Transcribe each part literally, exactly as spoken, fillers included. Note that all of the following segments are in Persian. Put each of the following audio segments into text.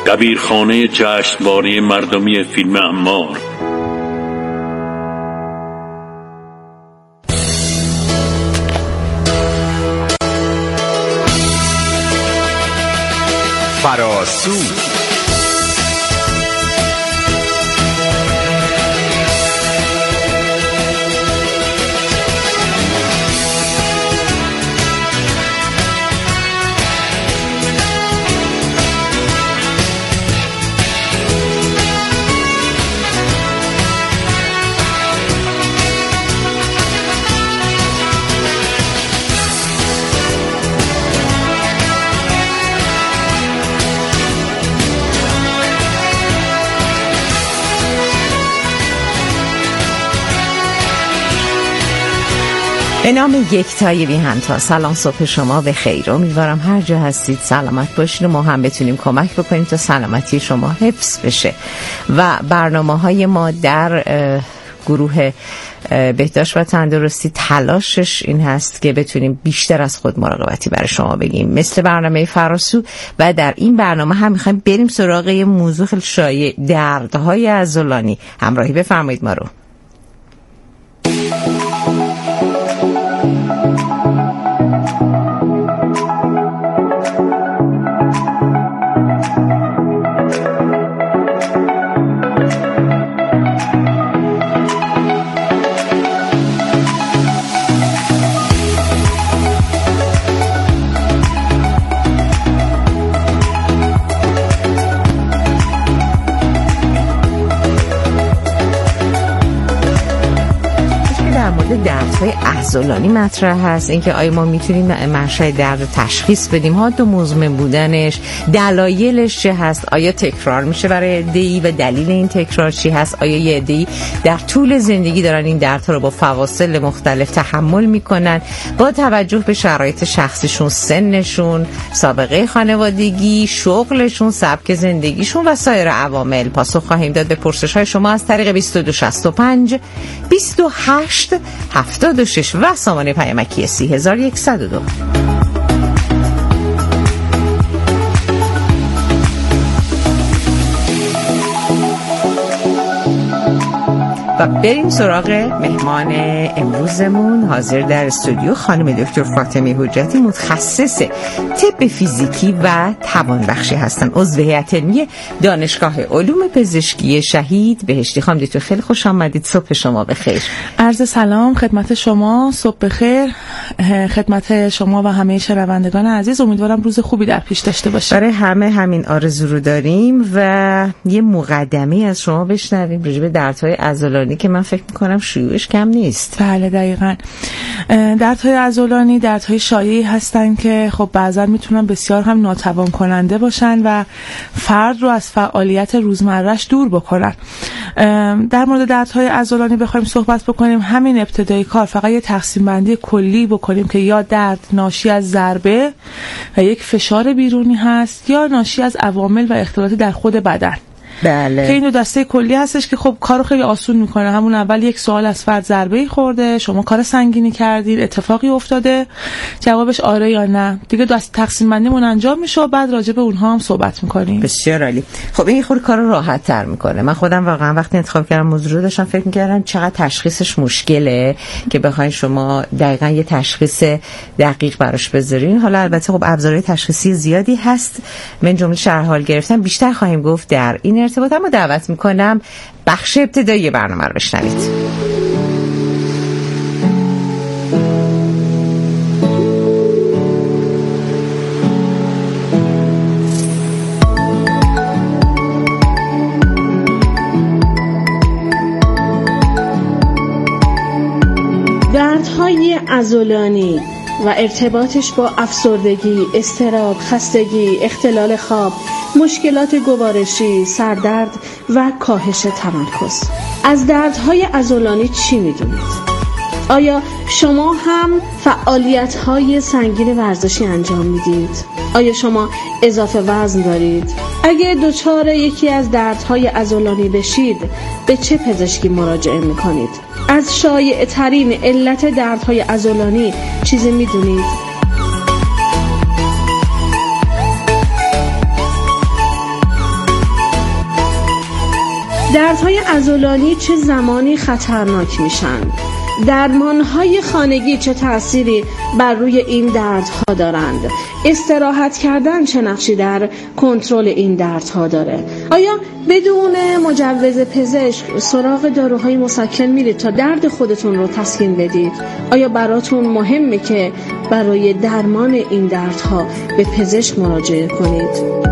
دبیرخانه جشنواره مردمی فیلم عمار. فراسو به نام یکتای بی همتا. سلام، صبح شما به خیر. امیدوارم هر جا هستید سلامت باشید و ما هم بتونیم کمک بکنیم تا سلامتی شما حفظ بشه. و برنامه‌های ما در گروه بهداشت و تندرستی تلاشش این هست که بتونیم بیشتر از خود مراقبتی برای شما بگیم، مثل برنامه فراسو. و در این برنامه هم میخوایم بریم سراغ یه موضوع خیلی شایع، دردهای عضلانی. همراهی بفرمایید ما رو. دردهای عضلانی مطرح هست، اینکه آیا ما میتونیم منشأ درد تشخیص بدیم، حاد و مزمن بودنش، دلایلش چه هست، آیا تکرار میشه برای عده‌ای و دلیل این تکرار چی هست، آیا یه عده‌ای در طول زندگی دارن این دردها رو با فواصل مختلف تحمل میکنن با توجه به شرایط شخصیشون، سنشون، سابقه خانوادگی، شغلشون، سبک زندگیشون و سایر عوامل. پاسخ خواهیم داد به پرسش‌های شما از طریق بیست و دو شصت و پنج بیست و هشت هفتاد و شش و سامانه پیامکی سی هزار و یکصد و دو. و بریم سراغ مهمان امروزمون. حاضر در استودیو خانم دکتر فاطمه حجتی، متخصص طب فیزیکی و توانبخشی هستن، عضو هیئت علمی دانشگاه علوم پزشکی شهید بهشتی. خانم دکتر خیلی خوش آمدید، صبح شما بخیر. عرض سلام خدمت شما، صبح بخیر خدمت شما و همه شنوندگان عزیز. امیدوارم روز خوبی در پیش داشته باشید. برای همه همین آرزو رو داریم و یه مقدمه از شما بشنویم راجع به دردهای عضلانی که من فکر میکنم شیوعش کم نیست. بله دقیقاً. دردهای عضلانی دردهای شایعی هستن که خب بعضا میتونن بسیار هم ناتوان کننده باشن و فرد رو از فعالیت روزمرهش دور بکنن. در مورد دردهای عضلانی بخوایم صحبت بکنیم، همین ابتدای کار فقط یه تقسیم بندی کلی بکنیم که یا درد ناشی از ضربه و یک فشار بیرونی هست یا ناشی از عوامل و اختلالات در خود بدن. بله. که این دو دسته کلی هستش که خب کارو خیلی آسون میکنه. همون اول یک سوال از فرد، ضربه‌ای خورده، شما کار سنگینی کردید، اتفاقی افتاده، جوابش آره یا نه، دیگه دست تقسیم بندیمون انجام میشه و بعد راجع به اونها هم صحبت میکنیم. بسیار عالی. خب این خود کارو راحت تر میکنه. من خودم واقعا وقتی انتخاب کردم موضوع رو داشتم فکر میکردم چقدر تشخیصش مشکله که بخواید شما دقیقاً یه تشخیص دقیق براش بذارین. حالا البته خب ابزارهای تشخیصی زیادی هست، من جمله شرح حال گرفتم، بیشتر خواهیم گفت در این ارتباط. اما دعوت میکنم بخش ابتدایی برنامه رو بشنوید. دردهای عضلانی و ارتباطش با افسردگی، اضطراب، خستگی، اختلال خواب، مشکلات گوارشی، سردرد و کاهش تمرکز. از دردهای عضلانی چی میدونید؟ آیا شما هم فعالیت‌های سنگین ورزشی انجام میدید؟ آیا شما اضافه وزن دارید؟ اگه دچار یکی از دردهای عضلانی بشید، به چه پزشکی مراجعه میکنید؟ از شایع ترین علت دردهای عضلانی چیزی میدونید؟ دردهای عضلانی چه زمانی خطرناک میشن؟ درمانهای خانگی چه تأثیری بر روی این دردها دارند؟ استراحت کردن چه نقشی در کنترل این دردها داره؟ آیا بدون مجوز پزشک سراغ داروهای مسکن میرید تا درد خودتون رو تسکین بدید؟ آیا براتون مهمه که برای درمان این دردها به پزشک مراجعه کنید؟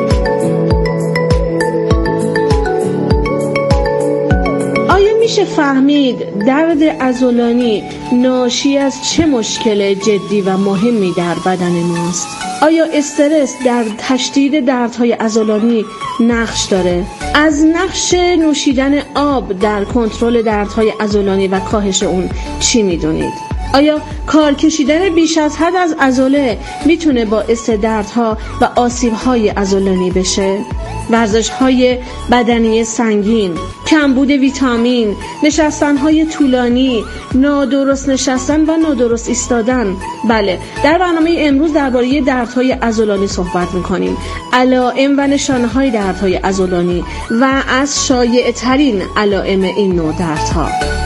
میشه فهمید درد عضلانی ناشی از چه مشکل جدی و مهمی در بدن ماست؟ آیا استرس در تشدید دردهای عضلانی نقش داره؟ از نقش نوشیدن آب در کنترل دردهای عضلانی و کاهش اون چی میدونید؟ آیا کار کشیدن بیش از حد از عضله میتونه باعث دردها و آسیب‌های عضلانی بشه؟ ورزش‌های بدنی سنگین، کمبود ویتامین، نشستن‌های طولانی، نادرست نشستن و نادرست ایستادن. بله، در برنامه امروز درباره دردهای عضلانی صحبت می‌کنیم. علائم و نشانه‌های دردهای عضلانی و از شایع‌ترین علائم این نوع دردها.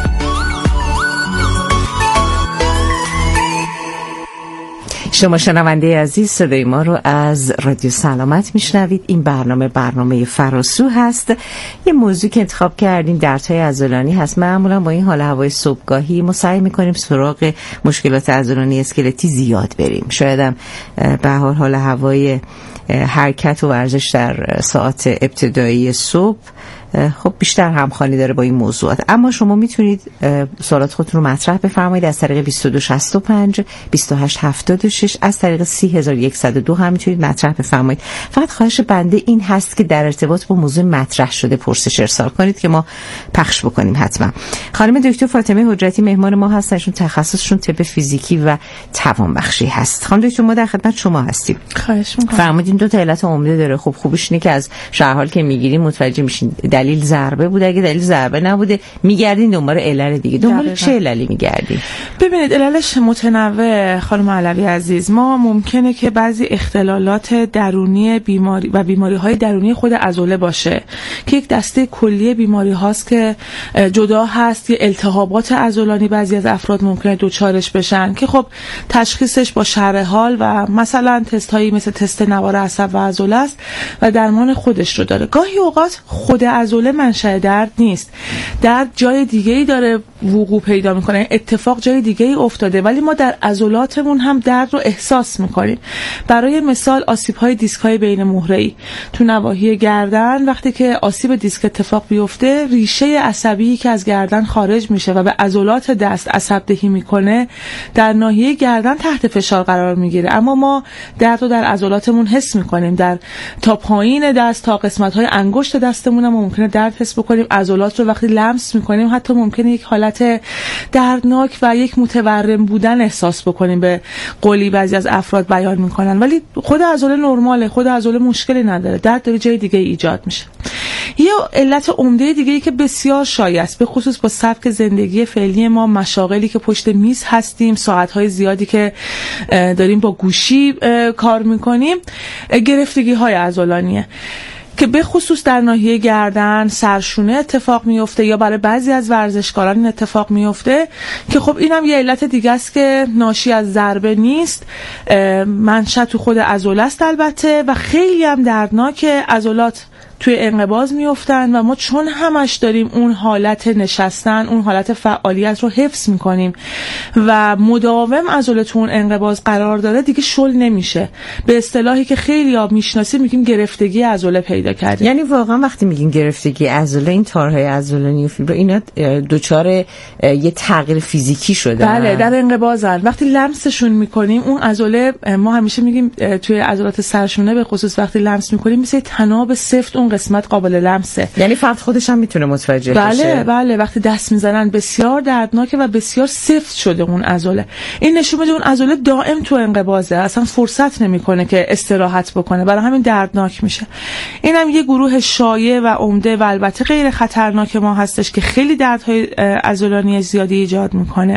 شما شنونده عزیز صدای ما رو از رادیو سلامت میشنوید. این برنامه برنامه فراسو هست. یه موضوع که انتخاب کردیم دردهای عضلانی هست. معمولا با این حال هوای صبحگاهی ما سعی میکنیم سراغ مشکلات عضلانی اسکلتی زیاد بریم. شاید هم به حال حال هوای حرکت و ورزش در ساعات ابتدایی صبح خب بیشتر همخوانی داره با این موضوعات. اما شما میتونید سوالات خودتون رو مطرح بفرمایید از طریق بیست و دو شصت و پنج بیست و هشت هفتاد و شش، از طریق سی هزار و صد و دو هم میتونید مطرح بفرمایید. فقط خواهش بنده این هست که در ارتباط با موضوع مطرح شده پرسش ارسال کنید که ما پخش بکنیم حتما. خانم دکتر فاطمه حجتی مهمان ما هستن، تخصصشون طب فیزیکی و توانبخشی هست. خانم دکتر ما در خدمت شما هستیم. خواهش می‌کنم. فرمودین دو تا علت عمده داره. خب خوبش اینه که از شرح حال که میگیریم متوجه میشین دلیل ضربه بوده. اگه دلیل ضربه نبوده میگردین دنبال علل دیگه. دنبال چه عللی میگردین؟ ببینید عللش متنوع خانم علوی عزیز. ما ممکنه که بعضی اختلالات درونی بیماری و بیماری‌های درونی خود عضله باشه که یک دسته کلی بیماری هاست که جدا هست. یه التهابات عضلانی بعضی از افراد ممکنه دوچارش بشن که خب تشخیصش با شرح حال و مثلا تست هایی مثل تست نوار عصب و عضله است و درمان خودش رو داره. گاهی اوقات خود عضله منشأ درد نیست، درد جای دیگه‌ای داره وقوع پیدا میکنه، اتفاق جای دیگه‌ای افتاده، ولی ما در عضلاتمون هم درد رو احساس میکنیم. برای مثال آسیب‌های دیسک‌های بین مهره‌ای تو نواحی گردن، وقتی که آسیب دیسک اتفاق بیفته ریشه عصبی که از گردن خارج میشه و به عضلات دست عصب دهی میکنه در ناحیه گردن تحت فشار قرار میگیره، اما ما درد رو در عضلاتمون حس میکنیم. در تا پایین دست تا قسمت‌های انگشت دستمون هم ممکنه درد حس بکنیم. عضلات رو وقتی لمس میکنیم حتی ممکنه یک حالت دردناک و یک متورم بودن احساس بکنیم، به قولی بعضی از افراد بیان میکنن، ولی خود عضله نرماله، خود عضله مشکلی نداره، درد داره جای دیگه ایجاد میشه. یه علت عمده دیگه ای که بسیار شایع است، به خصوص با سبک زندگی فعلی ما، مشاغلی که پشت میز هستیم، ساعت‌های زیادی که داریم با گوشی کار میکنیم، گرفتگی های عضلانیه که به خصوص در ناحیه گردن، سرشونه اتفاق میفته یا برای بعضی از ورزشکاران این اتفاق میفته که خب اینم یه علت دیگه است که ناشی از ضربه نیست، منشأ تو خود عضله است البته و خیلی هم دردناکه. عضلات توی انقباض میافتن و ما چون همش داریم اون حالت نشستن، اون حالت فعالیت رو حفظ میکنیم و مداوم عضله تو اون انقباض قرار داره، دیگه شل نمیشه. به اصطلاحی که خیلی ها میشناسیم میگیم گرفتگی عضله پیدا کردیم. یعنی واقعا وقتی میگیم گرفتگی عضله، این تارهای عضلانی و فیبر اینا دوچار یه تغییر فیزیکی شده. بله، در انقباضن. وقتی لمسشون میکنیم اون عضله، ما همیشه میگیم توی عضلات سرشونه به خصوص وقتی لمس میکنیم مثل طناب سفت اون قسمت قابل لمسه. یعنی فرد خودش هم میتونه متوجه بله بشه. بله بله وقتی دست میزنن بسیار دردناکه و بسیار سفت شده اون عضله. این نشون میده اون عضله دائم تو انقباضه، اصلا فرصت نمیکنه که استراحت بکنه، برای همین دردناک میشه. اینم یه گروه شایع و عمده و البته غیر خطرناک ما هستش که خیلی دردهای عضلانی زیادی ایجاد میکنه.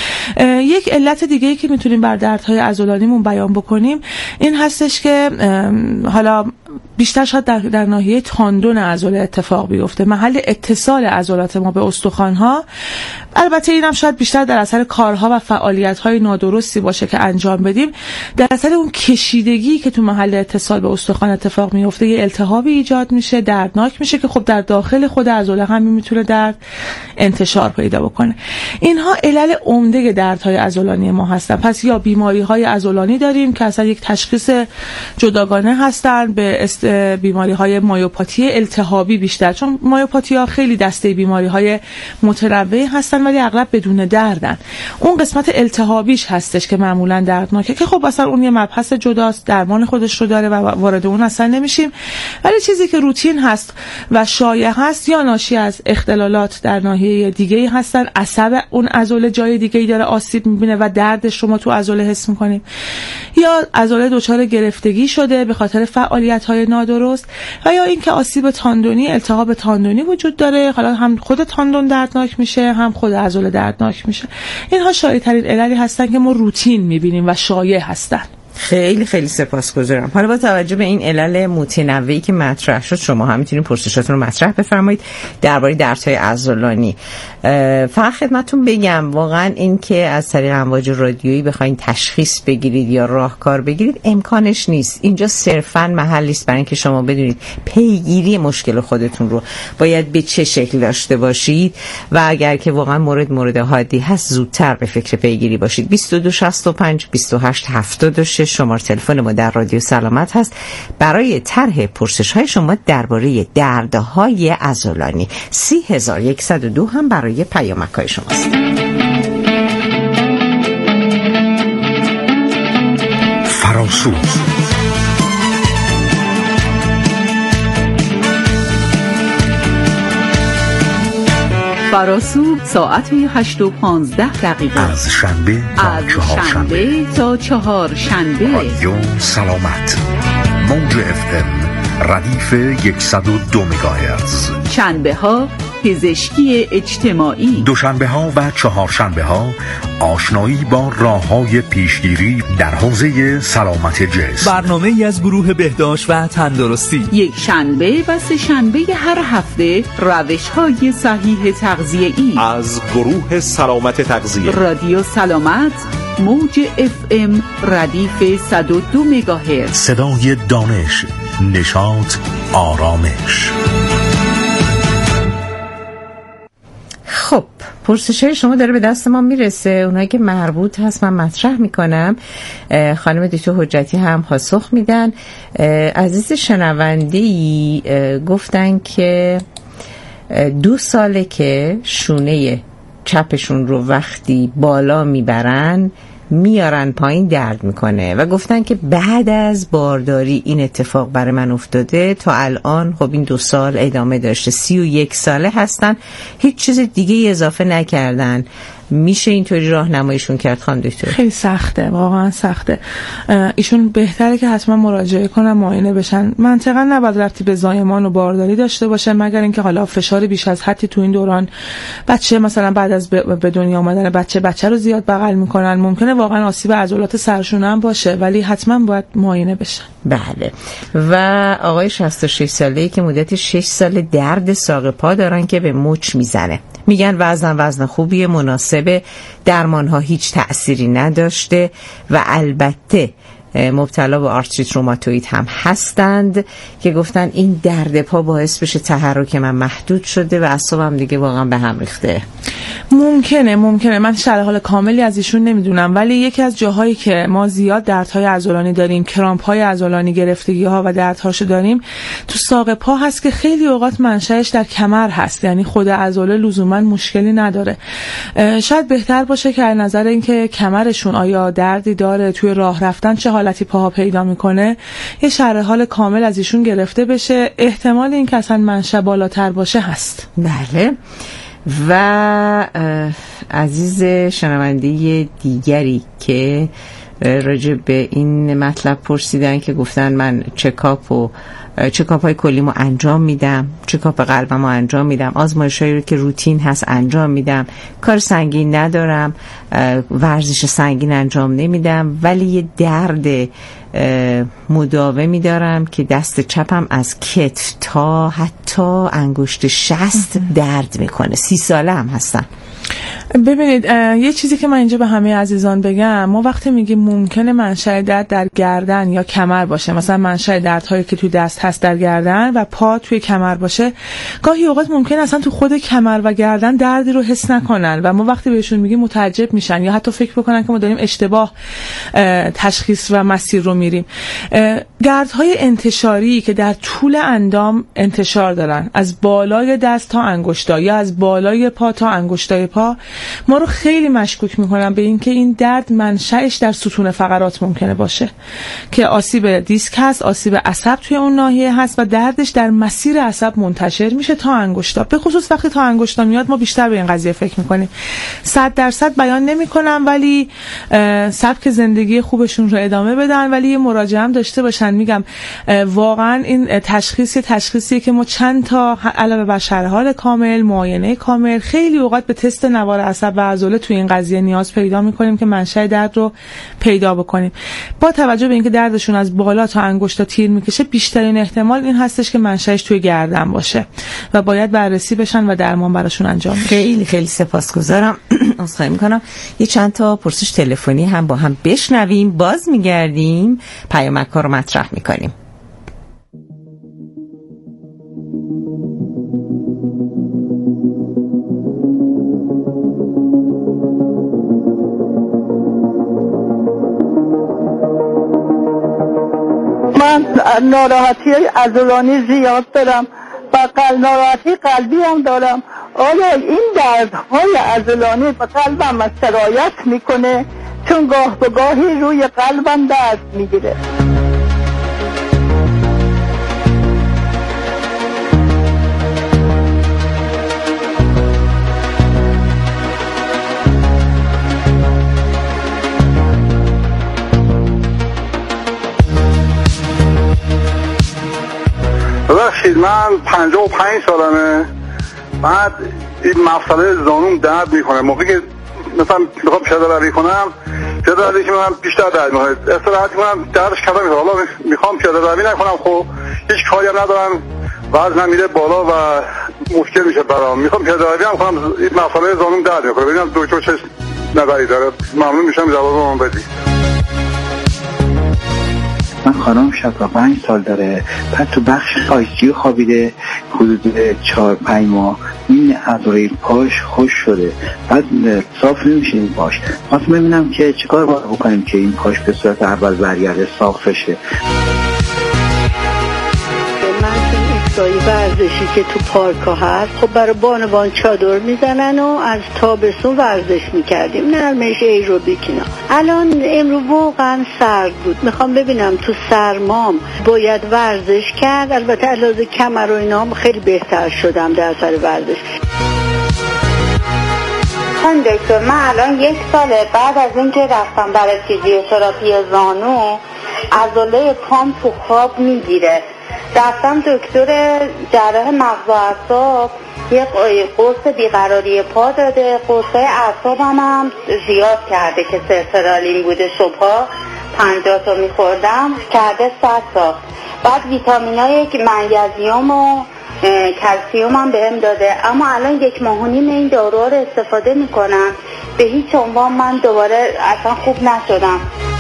یک علت دیگه ای که میتونیم بر دردهای عضلانیمون بیان بکنیم این هستش که حالا بیشتر شاید در, در ناحیه تاندون عضله اتفاق بیفته، محل اتصال عضلات ما به استخوان‌ها. البته اینم شاید بیشتر در اثر کارها و فعالیت‌های نادرستی باشه که انجام بدیم. در اثر اون کشیدگی که تو محل اتصال به استخوان اتفاق میفته یه التهابی ایجاد میشه، دردناک میشه که خب در داخل خود عضله هم میتونه درد انتشار پیدا بکنه. اینها علل عمده دردهای عضلانی ما هستن. پس یا بیماری‌های عضلانی داریم که اصلا یک تشخیص جداگانه هستن به است... بیماری‌های مایوپاتی التهابی بیشتر، چون مایوپاتی‌ها خیلی دسته بیماری‌های متنوعی هستن ولی اغلب بدون دردن. اون قسمت التهابیش هستش که معمولا دردناکه که خب اصلا اون یه مبحث جداست، درمان خودش رو داره و وارد اون اصلا نمیشیم. ولی چیزی که روتین هست و شایع هست یا ناشی از اختلالات در ناحیه دیگه‌ای هستن، عصب اون عضله جای دیگه‌ای داره آسیب می‌بینه و دردش رو ما تو عضله حس می‌کنیم، یا عضله دچار گرفتگی شده به خاطر فعالیت‌های نادرست، و یا اینکه آسیب تاندونی، التهاب تاندونی وجود داره، حالا هم خود تاندون دردناک میشه هم خود عضله دردناک میشه. اینها شایع‌ترین عللی هستن که ما روتین می‌بینیم و شایع هستن. خیلی خیلی سپاسگزارم. حالا با توجه به این علل متنوعی که مطرح شد، شما هم میتونید پرسشاتون رو مطرح بفرمایید درباره دردهای عضلانی. فقط خدمتتون بگم واقعا این که از طریق امواج رادیویی بخواید تشخیص بگیرید یا راهکار بگیرید امکانش نیست. اینجا صرفاً محلی است برای اینکه شما بدونید پیگیری مشکل خودتون رو باید به چه شکل داشته باشید و اگر که واقعا مورد مورد حادی هست زودتر به فکر پیگیری باشید. بیست و دو شصت و پنج بیست و هشت هفتاد و شش شماره تلفن ما در رادیو سلامت هست برای طرح پرسش های شما درباره دردهای عضلانی. سی هزار و صد و دو هم برای پیامک های شماست. فراسو فراسو ساعت هشت و پانزده دقیقه از شنبه تا از چهار شنبه تا چهار شنبه. رادیو سلامت موج اف ام ردیف صد و دو مگاهرتز. شنبه ها پزشکی اجتماعی، دوشنبه ها و چهارشنبه ها آشنایی با راه‌های پیشگیری در حوزه سلامت جسم. برنامه ای از گروه بهداشت و تندرستی. یک شنبه و سه شنبه هر هفته روش‌های صحیح تغذیه‌ای از گروه سلامت تغذیه. رادیو سلامت موج اف ام ردیف صد و دو مگاهرتز. صدای دانش، نشاط، آرامش. خب پرسش‌های شما داره به دست ما میرسه. اونایی که مربوط هست من مطرح میکنم. خانم دکتر حجتی هم پاسخ میدن. عزیز شنونده‌ای گفتن که دو ساله که شونه چپشون رو وقتی بالا میبرن میارن پایین درد میکنه و گفتن که بعد از بارداری این اتفاق برای من افتاده. تا الان خب این دو سال ادامه داشته، سی و یک ساله هستن، هیچ چیز دیگه اضافه نکردن. میشه اینطوری راهنماییشون کرد خانم دکتر؟ خیلی سخته، واقعا سخته. ایشون بهتره که حتما مراجعه کنن، معاینه بشن. منطقا نباید ربطی به زایمان و بارداری داشته باشه مگر اینکه حالا فشار بیش از حدی تو این دوران بچه مثلا بعد از به دنیا آمدن بچه بچه رو زیاد بغل میکنن، ممکنه واقعا آسیب عضلات سرشونه هم باشه، ولی حتما باید معاینه بشن. بله. و آقای شصت و شش ساله‌ای که مدت شش سال درد ساق پا دارن که به مچ میزنه، میگن وزن وزن خوبیه، مناسبه، درمان ها هیچ تأثیری نداشته و البته مبتلا به آرتریت روماتوئید هم هستند که گفتن این درد پا باعث بشه تحرک من محدود شده و اعصابم دیگه واقعا به هم ریخته. ممکنه ممکنه من شرح حال کاملی از ایشون نمیدونم، ولی یکی از جاهایی که ما زیاد دردهای عضلانی داریم، کرامپ های عضلانی، گرفتگی ها و دردهاشو داریم، تو ساق پا هست که خیلی اوقات منشأش در کمر هست، یعنی خود عضله لزوما مشکلی نداره. شاید بهتر باشه که از نظر اینکه کمرشون آیا دردی داره، توی راه رفتن چه حالتی پاها پیدا میکنه، یه شرح حال کامل از ایشون گرفته بشه. احتمال این که اصلا منشأ بالاتر باشه هست. بله. و عزیز شنونده دیگری که راجع به این مطلب پرسیدن که گفتن من چکاپ و چکاپ های کلیمو انجام میدم، چکاپ قلبمو انجام میدم، آزمایشایی رو که روتین هست انجام میدم، کار سنگین ندارم، ورزش سنگین انجام نمیدم، ولی یه درد مداومی دارم که دست چپم از کتف تا حتی انگشت شست درد میکنه. سی ساله هم هستم. ببینید یه چیزی که من اینجا به همه عزیزان بگم، ما وقتی میگیم ممکنه منشأ درد در گردن یا کمر باشه، مثلا منشأ دردهایی که توی دست هست در گردن و پا توی کمر باشه، گاهی اوقات ممکنه اصلا تو خود کمر و گردن دردی رو حس نکنن و ما وقتی بهشون میگیم متعجب میشن یا حتی فکر بکنن که ما داریم اشتباه تشخیص و مسیر رو میریم. دردهای انتشاری که در طول اندام انتشار دارن، از بالای دست تا انگشتا یا از بالای پا تا انگشتای پا، ما رو خیلی مشکوک میکنن به اینکه این درد منشأش در ستون فقرات ممکنه باشه که آسیب دیسک هست، آسیب عصب توی اون ناحیه هست و دردش در مسیر عصب منتشر میشه تا انگشتا. به خصوص وقتی تا انگشتا میاد ما بیشتر به این قضیه فکر میکنیم. صد درصد بیان نمیکنم ولی سبک زندگی خوبشون رو ادامه بدن، ولی یه مراجعه هم داشته باشن. میگم واقعا این تشخیص تشخیصیه که ما چند تا علاوه بر شرح حال کامل، معاینه کامل، خیلی اوقات به تست نوار عصب و عضله توی این قضیه نیاز پیدا میکنیم که منشأ درد رو پیدا بکنیم. با توجه به اینکه دردشون از بالا تا انگشتا تیر میکشه، بیشترین احتمال این هستش که منشأش توی گردن باشه و باید بررسی بشن و درمان براشون انجام بشه. خیلی خیلی سپاسگزارم. عذرخواهی میکنم. یه چند تا پرسش تلفنی هم با هم بشنویم، باز میگردیم پیامک‌ها رو مطرح میکنیم. من ناراحتی عضلانی زیاد دارم و قلب ناراحتی قلبی هم دارم. آیا این دردهای عضلانی به قلبم سرایت میکنه؟ چون گاه به گاهی روی قلبم درد میگیره. ببخشید من پنجاه و پنج سالمه، بعد این مفصل زانوم درد میکنه. موقعی که مثلا میخوام پیاده روی کنم، پیاده روی که من بیشتر درد میکنه، استراحت کنم دردش کمتر میشه. حالا میخوام پیاده روی نکنم، خب هیچ کاری هم ندارم، وزنم میره بالا و مشکل میشه برام. میخوام پیاده روی هم کنم، این مفصل زانوم درد میکنه. ببینم دکتر چه نظری داره. ممنون میشم جواب من بدید. من خانم شصت و پنج سال داره، بعد تو بخش آی سی یو خوابیده حدود چهار پنج ماه. این عضله پاش خوش شده، بعد صاف نمیشه این پاش. واسه ببینم که چیکار باید بکنیم که این پاش به صورت اول برگرده صاف بشه. سایی ورزشی که تو پارک ها هست، خب برای بانوان چادر میزنن و از تابستون ورزش میکردیم، نرمش ایروبیک اینا. الان امروز واقعا سرد بود، میخوام ببینم تو سرمام باید ورزش کرد. البته علاوه کمر و اینا خیلی بهتر شدم در سر ورزش. من دکتر من الان یک ساله بعد از اینکه رفتم برای فیزیوتراپی زانو، عضله پام تو خواب میگیره. رفتم دکتر جراح مغز و اعصاب، یه قرص بیقراری پا داده، قرصای اعصابم هم زیاد کرده که سرسرالین بوده، صبحا پنجاه تا میخوردم کرده صد تا. بعد ویتامینای منیزیم و کلسیوم هم بهم داده، اما الان یک ماه و نیم این داروها رو استفاده میکنم، به هیچ عنوان من دوباره اصلا خوب نشدم.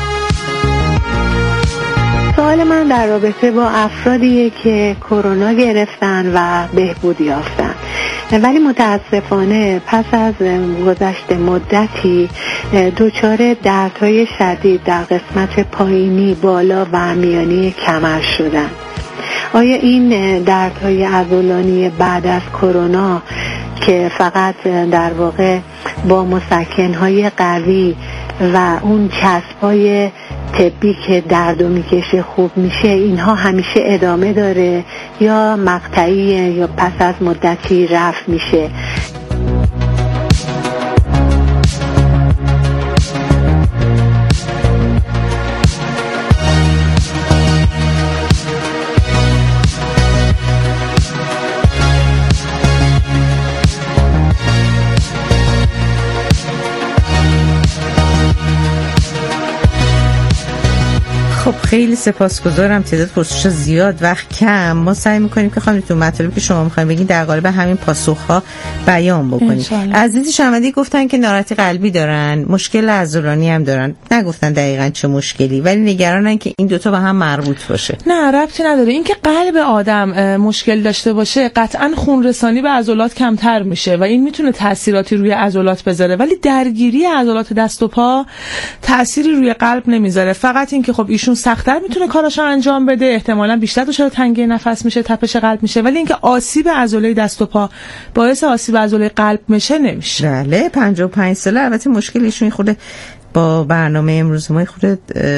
سوال من در رابطه با افرادیه که کرونا گرفتن و بهبود یافتن، ولی متاسفانه پس از گذشت مدتی دچار دردهای شدید در قسمت پایینی، بالا و میانی کمر شدن. آیا این دردهای عضلانی بعد از کرونا که فقط در واقع با مسکنهای قوی و اون چسبای طبی که دردو میکشه خوب میشه، اینها همیشه ادامه داره یا مقطعیه یا پس از مدتی رفع میشه؟ خیلی سپاسگزارم. تعداد پرسش زیاد، وقت کم. ما سعی می‌کنیم که خانم تو مطالبی که شما می‌خواید بگین در قالب همین پاسخ‌ها بیان بکنیم. عزیزی شمدی گفتن که ناراحتی قلبی دارن، مشکل عضلانی هم دارن. نگفتن دقیقاً چه مشکلی، ولی نگرانن که این دوتا به هم مربوط باشه. نه ربطی نداره. اینکه قلب آدم مشکل داشته باشه قطعاً خون رسانی به عضلات کمتر میشه و این میتونه تأثیراتی روی عضلات بذاره، ولی درگیری عضلات دست و پا تأثیری روی قلب نمیذاره. فقط اینکه خب ایشون سخت‌تر میتونه کاراشو انجام بده، احتمالاً بیشتر دچار تنگی نفس میشه، تپش قلب میشه، ولی اینکه آسیب عضله دست و پا باعث آسیب عضله قلب میشه نمیشه. بله پنجاه و پنج ساله. البته مشکل ایشون خود با برنامه امروز ما خود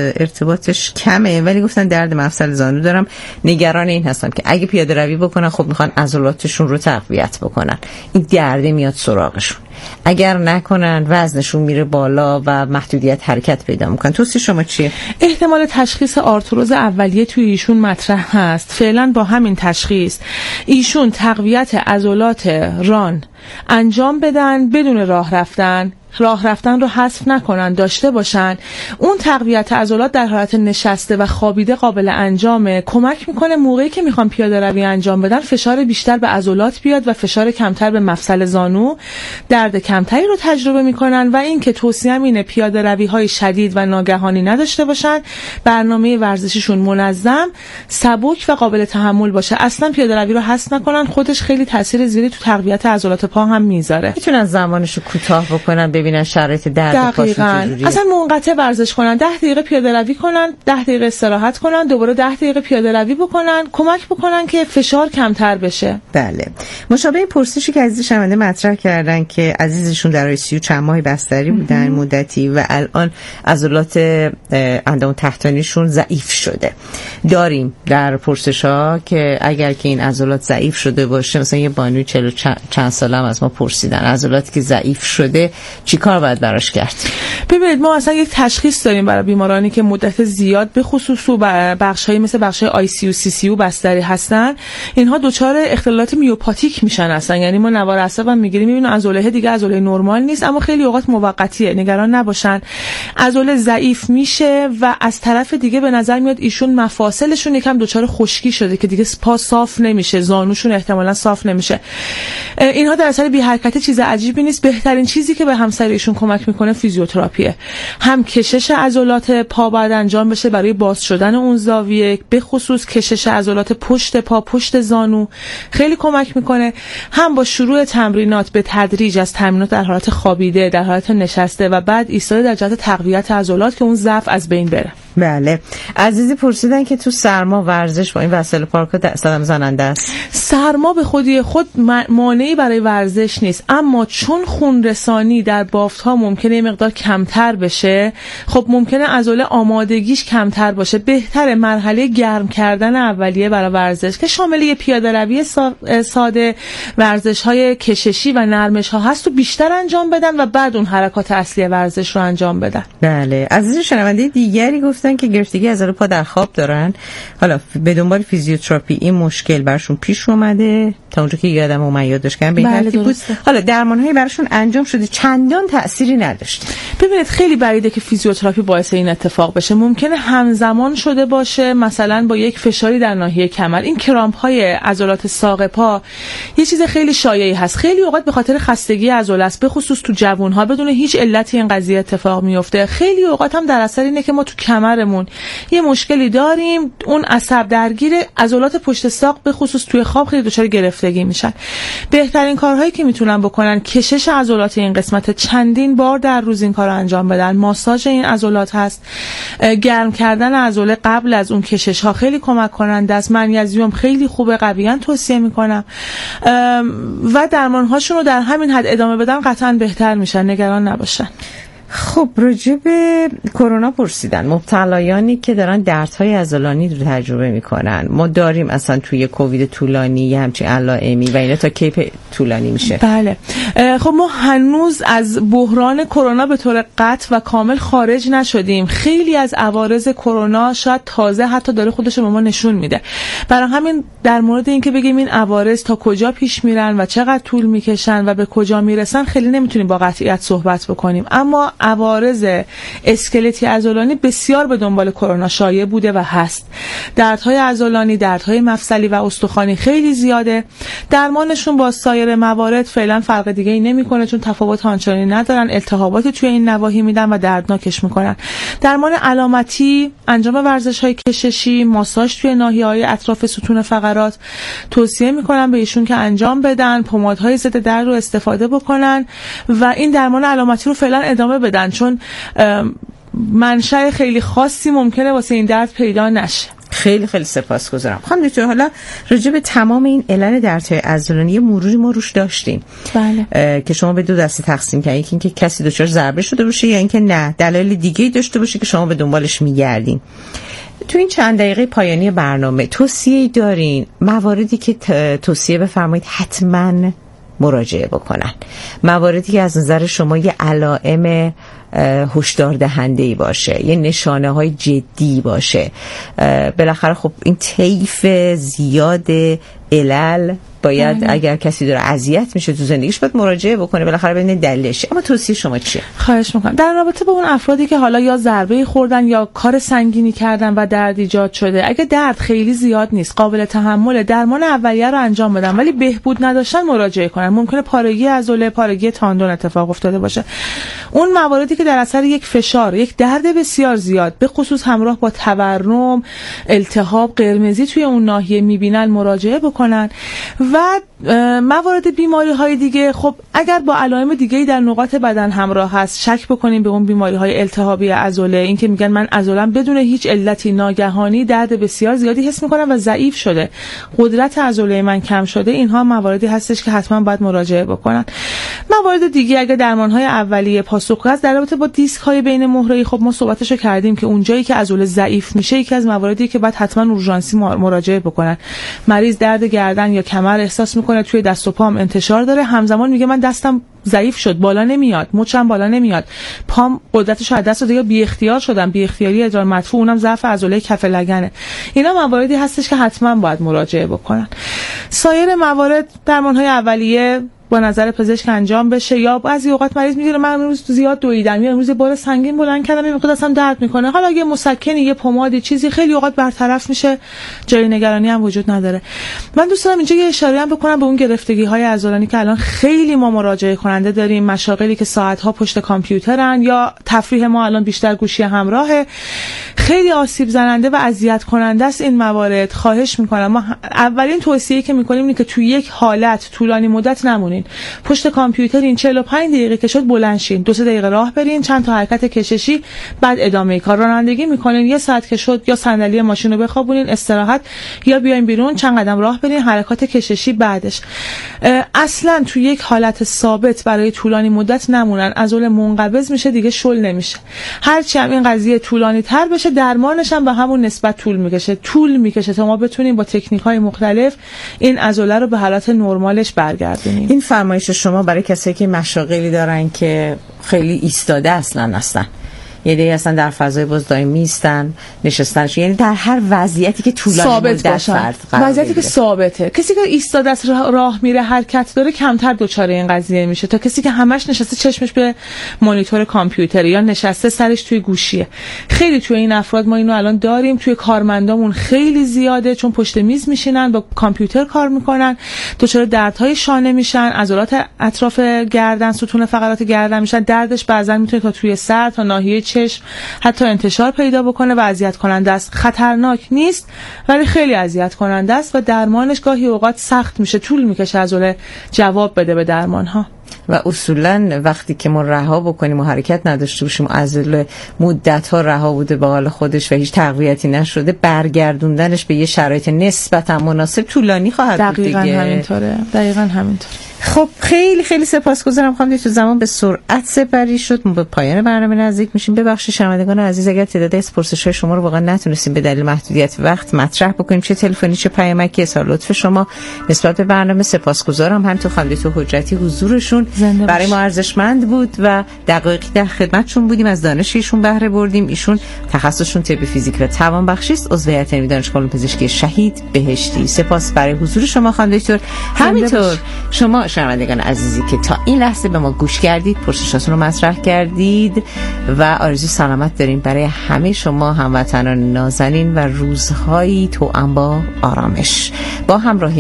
ارتباطش کمه، ولی گفتن درد مفصل زانو دارم، نگران این هستم که اگه پیاده روی بکنن خب میخوان عضلاتشون رو تقویت بکنن، این درد میاد سراغشون، اگر نکنن وزنشون میره بالا و محدودیت حرکت پیدا میکنن. توصیه شما چیه؟ احتمال تشخیص آرتروز اولیه توی ایشون مطرح هست. فعلا با همین تشخیص ایشون تقویت عضلات ران انجام بدن بدون راه رفتن، راه رفتن رو حذف نکنن، داشته باشن. اون تقویت عضلات در حالت نشسته و خوابیده قابل انجامه. کمک میکنه موقعی که میخوان پیاده روی انجام بدن فشار بیشتر به عضلات بیاد و فشار کمتر به مفصل زانو، درد کمتری رو تجربه میکنن. و این که توصیه‌ام اینه پیاده روی های شدید و ناگهانی نداشته باشن، برنامه ورزشیشون منظم، سبک و قابل تحمل باشه. اصلا پیاده روی رو حذف نکنن، خودش خیلی تاثیر زیادی تو تقویت عضلات پا هم میذاره. میتونن زمانشو کوتاه بکنن، ببینن شرایط درد پاشون چجوریه. اصلا منقطع ورزش کنن، ده دقیقه پیاده روی کنن، ده دقیقه استراحت کنن، دوباره ده دقیقه پیاده روی بکنن، کمک بکنن که فشار کمتر بشه. بله. مشابه پرسشی که عزیز شنونده مطرح کردن که عزیزشون در آی سی یو چند ماهی بستری بودن مدتی و الان عضلات اندام تحتانیشون ضعیف شده. داریم در پرسش‌ها که اگر که این عضلات ضعیف شده باشه، مثلا یه بانوی چهل چند ساله هم از ما پرسیدن عضلاتی که ضعیف شده چی کار باید براش کرد؟ ببینید ما اصلا یک تشخیص داریم برای بیمارانی که مدت زیاد به خصوص تو بخش‌های مثل بخش‌های آی سی یو سی سی یو بستری هستن، اینها دچار اختلالات میوپاتیک میشن اصلا. یعنی ما نوار عصب هم میگیریم میبینیم عضله دیگه عضله نرمال نیست، اما خیلی اوقات موقتیه، نگران نباشن. عضله ضعیف میشه و از طرف دیگه به نظر میاد ایشون مفاصلشون یکم دچار خشکی شده که دیگه پا صاف نمیشه، زانوشون احتمالاً صاف نمیشه. اینها در اثر بی حرکت چیز عجیبی نیست. بهترین چیزی که به همسر ایشون کمک میکنه فیزیوتراپیه. هم کشش عضلات پا باید انجام بشه برای باز شدن اون زاویه، به خصوص کشش عضلات پشت پا، پشت زانو خیلی کمک میکنه. هم با شروع تمرینات به تدریج از تمرینات در حالت خوابیده، در حالت نشسته و بعد ایستاده در جهت تقویت عضلات که اون ضعف از بین بره. بله. عزیزی پرسیدن که تو سرما ورزش با این وسایل پارک صدمه زننده است. سرما به خودی خود مانعی برای ورزش نیست، اما چون خون رسانی در بافت‌ها ممکنه مقدار کمتر بشه، خب ممکنه عضله آمادگیش کمتر باشه. بهتره مرحله گرم کردن اولیه برای ورزش که شامل یه پیاده روی ساده، ورزش‌های کششی و نرمش‌ها هست و بیشتر انجام بدن و بعد اون حرکات اصلی ورزش رو انجام بدن. بله. عزیز شنونده دیگری گفتن که گرفتگی عضله پا در خواب دارن، حالا به دنبال فیزیوتراپی این مشکل برشون پیش اومده تا اونجا که یادم اومد یادداشت کردم به این ترتیب بود. حالا درمان‌هایی براشون انجام شده، چندان تأثیری نداشته. ببینید خیلی بعیده که فیزیوتراپی باعث این اتفاق بشه. ممکنه همزمان شده باشه، مثلا با یک فشاری در ناحیه کمر. این کرامپ‌های عضلات ساق پا یه چیز خیلی شایعی هست. خیلی اوقات به خاطر خستگی عضله است، به خصوص تو جوان‌ها بدون هیچ علتی این قضیه اتفاق میفته. خیلی اوقات هم در اثر اینه که ما تو کمرمون یه مشکلی داریم، اون عصب درگیر عضلات پشت ساق به خصوص توی خواب خیلی دچار گرفتگی میشن. بهترین کارهایی که میتونن بکنن کشش عضلات این قسمت، چندین بار در روز این کارو انجام بدن. ماساژ این عضلات هست، گرم کردن عضله قبل از اون کشش ها خیلی کمک کننده است. منیزیم خیلی خوبه، قویاً توصیه میکنم و درمان هاشون رو در همین حد ادامه بدن قطعاً بهتر میشن، نگران نباشن. خب راجع به کرونا پرسیدن، مبتلایانی که دارن دردهای عضلانی رو تجربه میکنن، ما داریم اصلا توی کووید طولانی همچین علائمی و اینا تا کی طولانی میشه؟ بله. خب ما هنوز از بحران کرونا به طور قطع و کامل خارج نشدیم. خیلی از عوارض کرونا شاید تازه حتی داره خودش به ما نشون میده. برای همین در مورد اینکه بگیم این عوارض تا کجا پیش میرن و چقدر طول میکشن و به کجا میرسن خیلی نمیتونیم با قطعیت صحبت بکنیم. اما عوارض اسکلتی عضلانی بسیار به دنبال کرونا شایع بوده و هست. دردهای عضلانی، دردهای مفصلی و استخوانی خیلی زیاده. درمانشون با سایر موارد فعلا فرق دیگه ای نمیکنه، چون تفاوت آنچنانی ندارن. التهابات توی این نواحی میدن و دردناکش میکنن. درمان علامتی، انجام ورزش‌های کششی، ماساژ توی ناحیه‌های اطراف ستون فقرات توصیه میکنن به ایشون که انجام بدن. پمادهای ضد درد رو استفاده بکنن و این درمان علامتی رو فعلا ادامه بدن، چون منشأ خیلی خاصی ممکنه واسه این درد پیدا نشه. خیلی خیلی سپاسگزارم. خانم دکتر، حالا راجع به تمام این علل دردهای عضلانی مروری ما روش داشتیم. بله. که شما به دو دسته تقسیم کردین، یکی اینکه کسی دچار ضربه شده باشه یا اینکه نه دلایل دیگه‌ای داشته باشه که شما به دنبالش میگردین. تو این چند دقیقه پایانی برنامه توصیه‌ای دارین مواردی که توصیه بفرمایید حتما مراجعه بکنن، مواردی که از نظر شما یه علائم هشدار دهنده‌ای باشه، یه نشانه های جدی باشه؟ بالاخره خب این طیف زیاد علل باید بله. اگر کسی داره اذیت میشه تو زندگیش باید مراجعه بکنه، بالاخره ببینید دلیلش. اما توصیه شما چیه؟ خواهش میکنم در رابطه با اون افرادی که حالا یا ضربه خوردن یا کار سنگینی کردن و درد ایجاد شده، اگه درد خیلی زیاد نیست، قابل تحمله، درمان اولیه رو انجام بدن ولی بهبود نداشتن مراجعه کنن. ممکنه پارگی عضله، پارگی تاندون اتفاق افتاده باشه. اون مواردی که در اثر یک فشار، یک درد بسیار زیاد به خصوص همراه با تورم، التهاب، قرمزی توی اون ناحیه میبینن مراجعه بکنن. و موارد بیماری های دیگه، خب اگر با علائم دیگه‌ای در نقاط بدن همراه هست، شک بکنیم به اون بیماری های التهابی عضله، این که میگن من عضله‌ام بدون هیچ علتی ناگهانی درد بسیار زیادی حس میکنم و ضعیف شده، قدرت عضله من کم شده، اینها مواردی هستش که حتما باید مراجعه بکنن. موارد دیگه اگر درمان های اولیه پاسخگو است در رابطه با دیسک های بین مهره‌ای، خب ما صحبتشو کردیم که اونجایی که عضله ضعیف میشه یکی از مواردی که باید حتما اورژانسی مراجعه بکنن. مریض درد گردن یا کمر احساس میکنه توی دست و پام انتشار داره، همزمان میگه من دستم ضعیف شد، بالا نمیاد، مچم بالا نمیاد، پام قدرتش از دست داده یا بی اختیار شدم، بی اختیاری ادرار مدفوع، اونم ضعف عضله کف لگنه. اینا مواردی هستش که حتما باید مراجعه بکنن. سایر موارد درمان‌های اولیه با نظر پزشک انجام بشه. یا بعضی اوقات مریض میگه من امروز زیاد دویدم یا امروز بار سنگین بلند کردم این مقدار اصلا درد میکنه، حالا یه مسکنی، یه پمادی، چیزی خیلی اوقات برطرف میشه، جای نگرانی هم وجود نداره. من دوست دارم اینجا یه اشاره هم بکنم به اون گرفتگی های عضلانی که الان خیلی ما مراجعه کننده داریم، مشاغلی که ساعت ها پشت کامپیوترن یا تفریح ما الان بیشتر گوشی همراهه، خیلی آسیب زننده و اذیت کننده است این موارد. خواهش میکنم ما اولین توصیه‌ای که میکنیم اینه که توی یک حالت طولانی مدت نمونین پشت کامپیوتر. این چهل و پنج دقیقه که شد بلند شین، دو سه دقیقه راه برین، چند تا حرکت کششی، بعد ادامه کار. رانندگی میکنین، یه ساعت که شد یا صندلی ماشین رو بخوابونین استراحت، یا بیاین بیرون چند قدم راه برین، حرکات کششی بعدش. اصلا تو یک حالت ثابت برای طولانی مدت نمونن، عضله منقبض میشه دیگه، شل نمیشه. هرچی هم این قضیه طولانی تر بشه درمانش هم به همون نسبت طول میکشه طول میکشه تا ما بتونیم با تکنیک‌های مختلف این عضله رو به حالت نرمالش برگردونیم. این فرمایش شما برای کسایی که مشاغلی دارن که خیلی ایستاده اصلا هستن، یه دیگه اصلا در فضای باز دائمی ایستن، نشستنش، یعنی در هر وضعیتی که طولانی مدت فرد وضعیتی که ثابته. کسی که ایستاده است، راه میره، حرکت داره، کمتر دچار این قضیه میشه تا کسی که همش نشسته چشمش به مانیتور کامپیوتر یا نشسته سرش توی گوشیه. خیلی توی این افراد ما اینو الان داریم، توی کارمندامون خیلی زیاده، چون پشت میز میشینن با کامپیوتر کار میکنن، دچار دردهای شانه میشن، عضلات اطراف گردن، ستون فقرات گردن میشن، دردش بعضا میتونه تا توی سر تا ناحیه چشم حتی انتشار پیدا بکنه و اذیت کننده است. خطرناک نیست ولی خیلی اذیت کننده است و درمانش گاهی اوقات سخت میشه، طول میکشه عضله جواب بده به درمان ها. و اصولا وقتی که ما رها بکنیم و حرکت نداشته باشیم، عضله مدت ها رها بوده به حال خودش و هیچ تقویتی نشده، برگردوندنش به یه شرایط نسبتا مناسب طولانی خواهد بود دیگه. دقیقاً همینطوره. دقیقاً همینطور. خب خیلی خیلی سپاسگزارم خانم دکتر، زمان به سرعت سپری شد، ما به پایان برنامه نزدیک میشیم. ببخشید شنوندگان عزیز اگر تعداد از پرسش‌های شما رو واقعا نتونستیم به دلیل محدودیت وقت مطرح بکنیم، چه تلفنی چه پیامکی، اظهار لطف شما نسبت به برنامه سپاسگزارم. هم تو خانم دکتر حجتی حضورشون برای ما ارزشمند بود و دقایقی در خدمتشون بودیم، از دانش ایشون بهره بردیم. ایشون تخصصشون طب فیزیک و توانبخشی است، عضو هیئت علمی دانشگاه پزشکی شهید بهشتی. سپاس برای حضور شما خانم دکتر. همینطور شما شنوندگان عزیزی که تا این لحظه به ما گوش کردید، پرسشاتون رو مطرح کردید و آرزوی سلامت داریم برای همه شما هموطنان نازنین و روزهایی توأم با آرامش. با همراهی